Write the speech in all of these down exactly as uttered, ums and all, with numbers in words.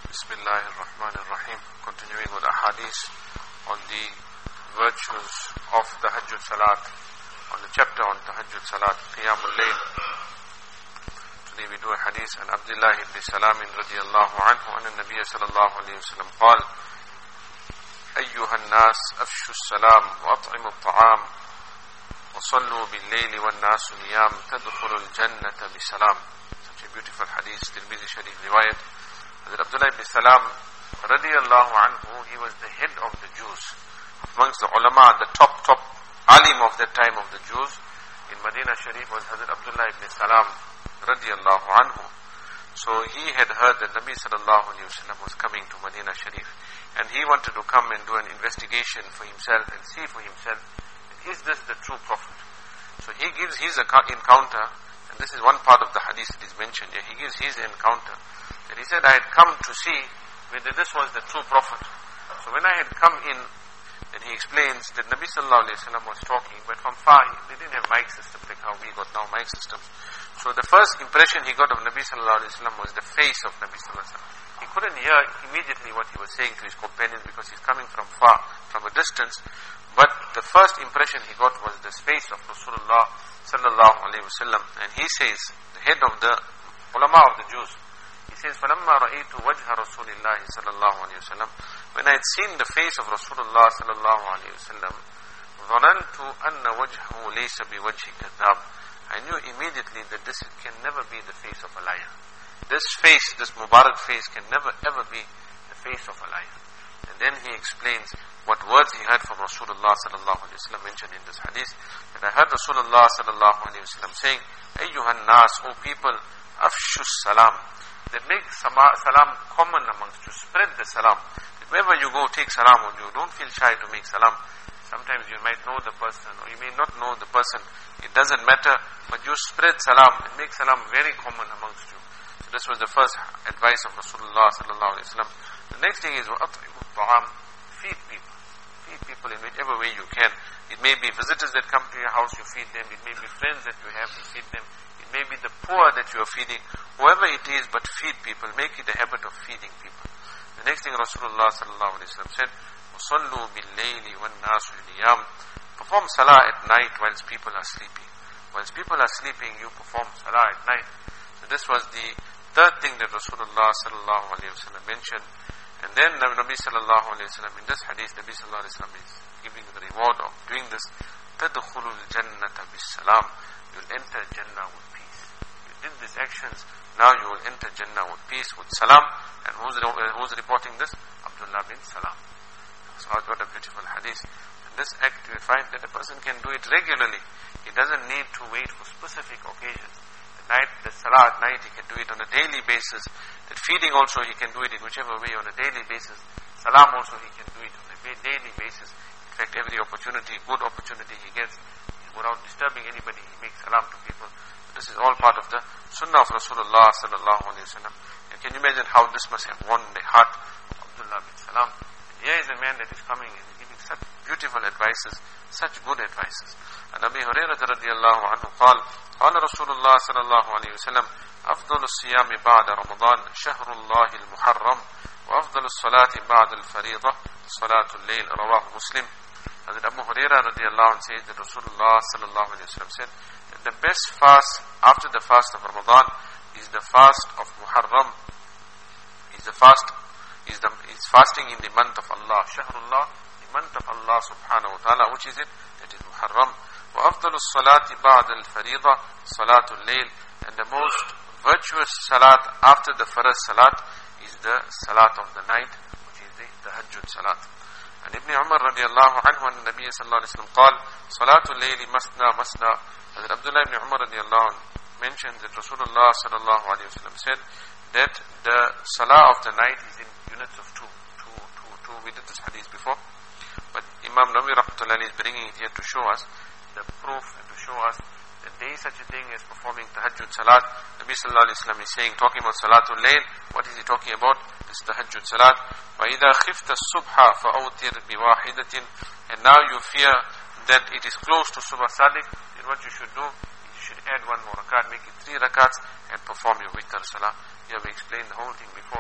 Bismillah ar-Rahman ar-Rahim. Continuing with ahadith on the virtues of Tahajjud Salat, on the chapter on Tahajjud Salat, Qiyamul Layl. Today we do a hadith an Abdullah ibn Salam radiyallahu anhu an al-Nabiy sallallahu alayhi wa sallam قال أيها الناس أفشوا السلام وأطعموا الطعام وصلوا بالليل والناس نيام تدخلوا الجنة بسلام. Such a beautiful hadith, Tirmidhi Sharif riwayat. Hazrat Abdullah ibn Salam radiyallahu anhu, he was the head of the Jews. Amongst the ulama, the top, top alim of that time of the Jews in Medina Sharif was Hazrat Abdullah ibn Salam radiyallahu anhu. So he had heard that Nabi sallallahu alayhi wa sallam was coming to Medina Sharif, and he wanted to come and do an investigation for himself and see for himself, is this the true prophet? So he gives his encounter, and this is one part of the hadith that is mentioned here. He gives his encounter. And he said, I had come to see whether this was the true prophet. So when I had come in, then he explains that Nabi sallallahu alayhi wa sallam was talking, but from far, they didn't have mic systems like how we got now mic systems. So the first impression he got of Nabi sallallahu alayhi wa sallam was the face of Nabi sallallahu alayhi wa sallam. He couldn't hear immediately what he was saying to his companions because he's coming from far, from a distance. But the first impression he got was the face of Rasulullah sallallahu alayhi wa sallam. And he says, the head of the ulama of the Jews, he says, فَلَمَّا رَأَيْتُ وَجْهَ رَسُولِ اللَّهِ صَلَى اللَّهُ عَلَيْهِ وسلم, when I had seen the face of Rasulullah sallallahu alayhi wa sallam, ظَنَنْتُ أَنَّ وَجْهَهُ لَيْسَ بِوَجْهِ كَذَّابٍ, I knew immediately that this can never be the face of a liar. This face, this Mubarak face can never ever be the face of a liar. And then he explains what words he heard from Rasulullah sallallahu alayhi wa sallam mentioned in this hadith. And I heard Rasulullah sallallahu alayhi wa sallam saying, أَيُّهَا النَّاسُ, O people, أَفْشُوا السَّلَامِ, that make salam common amongst you, spread the salam. Wherever you go, take salam on you. Don't feel shy to make salam. Sometimes you might know the person or you may not know the person. It doesn't matter, but you spread salam and make salam very common amongst you. So this was the first advice of Rasulullah sallallahu alayhi wa sallam. The next thing is وَأَطْعِمُوا الطَّعَامِ, feed people. Feed people in whichever way you can. It may be visitors that come to your house, you feed them. It may be friends that you have, you feed them. It may be the poor that you are feeding. Whoever it is, but feed people. Make it a habit of feeding people. The next thing Rasulullah sallallahu alayhi wa sallam said, وَصَلُّوا بِاللَّيْلِ وَالنَّاسُ نِيَامٌ, perform salah at night whilst people are sleeping. Whilst people are sleeping, you perform salah at night. So this was the third thing that Rasulullah sallallahu alayhi wa sallam mentioned. And then Nabi sallallahu alayhi wa sallam, in this hadith, Nabi sallallahu alayhi wa sallam is giving the reward of doing this. تَدْخُلُ الْجَنَّةَ بِالسَّلَامِ, you'll enter Jannah with peace. You did these actions, now you will enter Jannah with peace, with salam. And who's, who's reporting this? Abdullah bin Salam. So what a beautiful hadith. And this act, we find that a person can do it regularly. He doesn't need to wait for specific occasions. The night, the salah at night, he can do it on a daily basis. That feeding also, he can do it in whichever way on a daily basis. Salam also, he can do it on a daily basis. In fact, every opportunity, good opportunity he gets, without disturbing anybody, he makes salam to people. This is all part of the sunnah of Rasulullah sallallahu alayhi wa sallam. And can you imagine how this must have won the heart of Abdullah bin Salam? And here is a man that is coming and giving such beautiful advices, such good advices. And Abi Hurairah radiyallahu anhu قال قال رسول الله صلى الله عليه وسلم أفضل الصيام بعد رمضان شهر الله المحرم وأفضل الصلاة بعد الفريضة صلاة الليل رواه مسلم. Hazrat Abu Hurairah radiyallahu anhu says that Rasulullah sallallahu alayhi wa sallam said that the best fast after the fast of Ramadan is the fast of Muharram, is the fast, is the is fasting in the month of Allah, Shahrullah, the month of Allah subhanahu wa ta'ala. Which is it? That is Muharram. وَأَفْضَلُ الصَّلَاةِ بَعْدَ الْفَرِيضَةِ صَلَاةُ اللَّيْلِ, and the most virtuous salat after the farz salat is the salat of the night, which is the tahajjud salat. And Ibn Umar radiyallahu anhu and Nabi sallallahu alayhi wa sallam قال صلاة الليل مسنا مسنا. Hazrat Abdullah ibn Umar radiyallahu anhu mentioned that Rasulullah sallallahu alayhi wa sallam said that the salah of the night is in units of two. Two, two, two. We did this hadith before. But Imam Nawawi rahmatullahi is bringing it here to show us the proof and to show us that there is such a thing as performing tahajjud salat. Nabi sallallahu alayhi wa sallam is saying, talking about salatul layl. What is he talking about? This tahajjud salat. وَإِذَا خِفْتَ الصُّبْحَ فَأَوْتِرْ بِوَاحِدَةٍ, and now you fear that it is close to Subh Sadiq, then what you should do, you should add one more rakat, make it three rakats, and perform your witr salah. Here we explained the whole thing before under the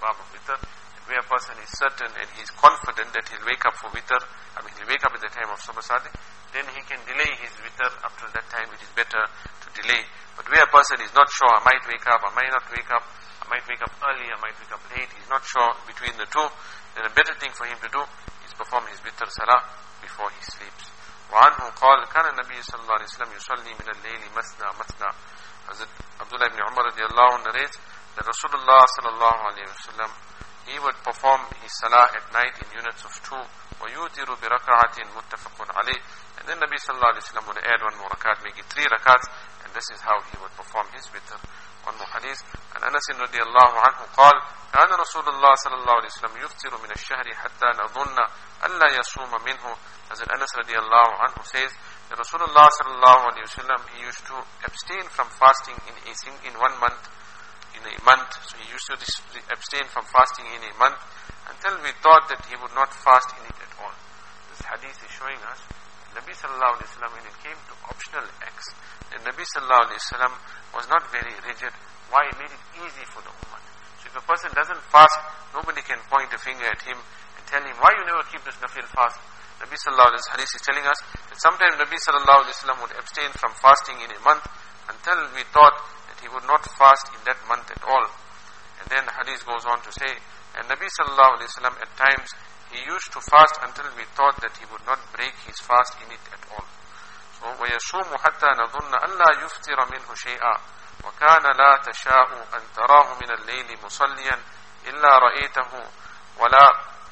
bab of witr. Where a person is certain and he is confident that he'll wake up for witr, I mean he'll wake up at the time of subh sadiq, then he can delay his witr up till that time. It is better to delay. But where a person is not sure, I might wake up, I might not wake up, I might wake up early, I might wake up late, he's not sure between the two, then a better thing for him to do is perform his witr salah before he sleeps. وعنه قال كان النبي صلى الله عليه وسلم يصلي من الليل مثنى مثنى. Hazrat Abdullah ibn Umar radiallahu anhu narrates that Rasulullah sallallahu alayhi wa sallam, he would perform his salah at night in units of two. وَيُوتِرُ بِرَكَعَةٍ مُتَّفَقٌ عَلَيْهِ. And then Nabi sallallahu alayhi wa sallam would add one more rakat, make it three rakats, and this is how he would perform his witr. One more hadith. And Anas radiallahu anhu قال كان رسول الله صلى الله عليه وسلم يفطر من الشهر حتى نظن ألا يصوم منه. Hazrat Anas radiallahu anhu says that Rasulullah sallallahu alayhi wa sallam, he used to abstain from fasting in a in one month, in a month. So he used to abstain from fasting in a month until we thought that he would not fast in it at all. This hadith is showing us that Nabi sallallahu alayhi wa sallam, when it came to optional acts, that Nabi sallallahu alayhi wa sallam was not very rigid. Why? He made it easy for the ummah. So if a person doesn't fast, nobody can point a finger at him and tell him, why you never keep this nafil fast? Nabi sallallahu alayhi wa sallam, hadith is telling us that sometimes Nabi sallallahu alayhi wa sallam would abstain from fasting in a month until we thought that he would not fast in that month at all. And then hadith goes on to say, and Nabi sallallahu alayhi wa sallam at times, he used to fast until we thought that he would not break his fast in it at all. So, وَيَصُومُ حَتَّى نَظُنَّ أَلَّا يُفْطِرَ مِنْهُ شَيْئًا وَكَانَ لَا تَشَاءُ أَن تَرَاهُ مِنَ اللَّيْلِ مُصَلِّيًا إِلَّا رَأَيْتَهُ وَلَا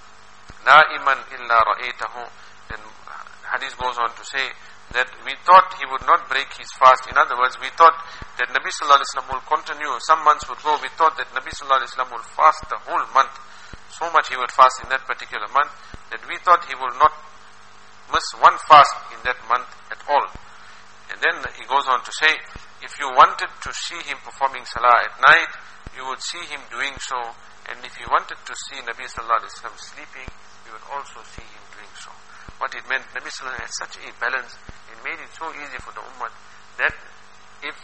نَائِمًا إِلَّا رَأَيْتَهُ. Then hadith goes on to say that we thought he would not break his fast. In other words, we thought that Nabi sallallahu alayhi wa sallam will continue. Some months would go, we thought that Nabi sallallahu alayhi wa sallam will fast the whole month. So much he would fast in that particular month that we thought he will not miss one fast in that month at all. And then he goes on to say, if you wanted to see him performing salah at night, you would see him doing so. And if you wanted to see Nabi sallallahu alayhi wa sallam sleeping, you would also see him doing so. What it meant, Nabi sallallahu alayhi wa sallam had such a balance. It made it so easy for the ummah that if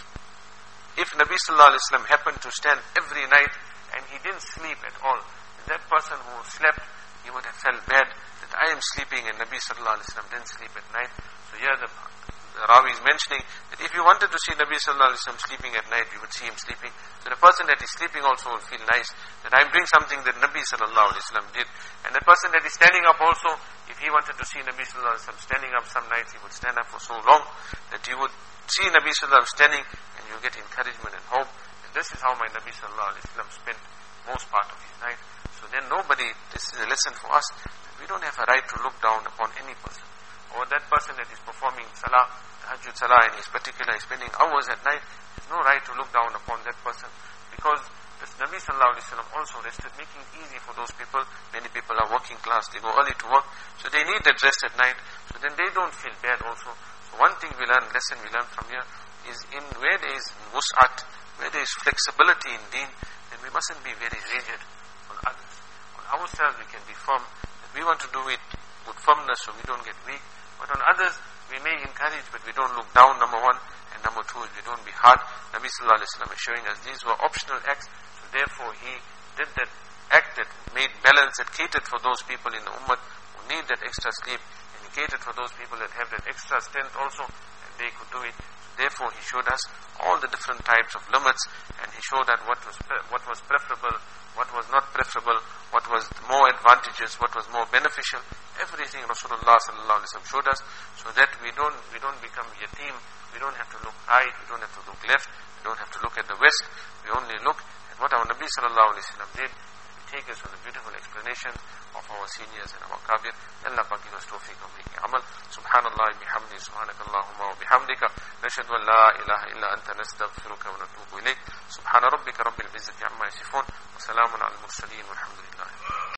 if Nabi sallallahu alayhi wa sallam happened to stand every night and he didn't sleep at all, that person who slept, he would have felt bad that I am sleeping and Nabi sallallahu alayhi wa sallam didn't sleep at night. So here the, the Rawi is mentioning that if you wanted to see Nabi sallallahu alayhi wa sallam sleeping at night, you would see him sleeping. So the person that is sleeping also will feel nice that I am doing something that Nabi sallallahu alayhi wa sallam did. And the person that is standing up also, if he wanted to see Nabi sallallahu alayhi wa sallam standing up some nights, he would stand up for so long that he would see Nabi sallallahu alayhi wa sallam standing and you get encouragement and hope. And this is how my Nabi sallallahu alayhi wa sallam spent most part of his night. So then nobody, this is a lesson for us, that we don't have a right to look down upon any person. Or that person that is performing salah, tahajjud salah, and is particular, is spending hours at night, there's no right to look down upon that person. Because this Nabi sallallahu alayhi wa sallam also rested, making it easy for those people. Many people are working class, they go early to work, so they need that rest at night, so then they don't feel bad also. So one thing we learn, lesson we learn from here, is in where there is wus'at, where there is flexibility in deen, then we mustn't be very rigid on others. On ourselves we can be firm, that we want to do it with firmness so we don't get weak. But on others, we may encourage, but we don't look down, number one. And number two is we don't be hard. Nabi sallallahu alayhi wa sallam is showing us these were optional acts. So therefore, he did that act that made balance, that catered for those people in the ummah who need that extra sleep. And he catered for those people that have that extra strength also, and they could do it. So therefore, he showed us all the different types of limits, and he showed that what was what was preferable, what was not preferable, what was more advantageous, what was more beneficial. Everything Rasulullah sallallahu alaihi wasallam showed us, so that we don't we don't become yatim. We don't have to look right, we don't have to look left, we don't have to look at the west. We only look at what our Nabi sallallahu alaihi wasallam did. We take us on the beautiful explanation of our seniors and our kabir. Allah give us tawfiq of making amal. Subhanallah bihamdi, subhanakallahumma wa bihamdika, nashhadu an la ilaha illa anta, nastaghfiruka wa natubu ilayk. Subhana rabbika rabbil izzati amma yasifun, wa salamun al mursaleen, walhamdulillah.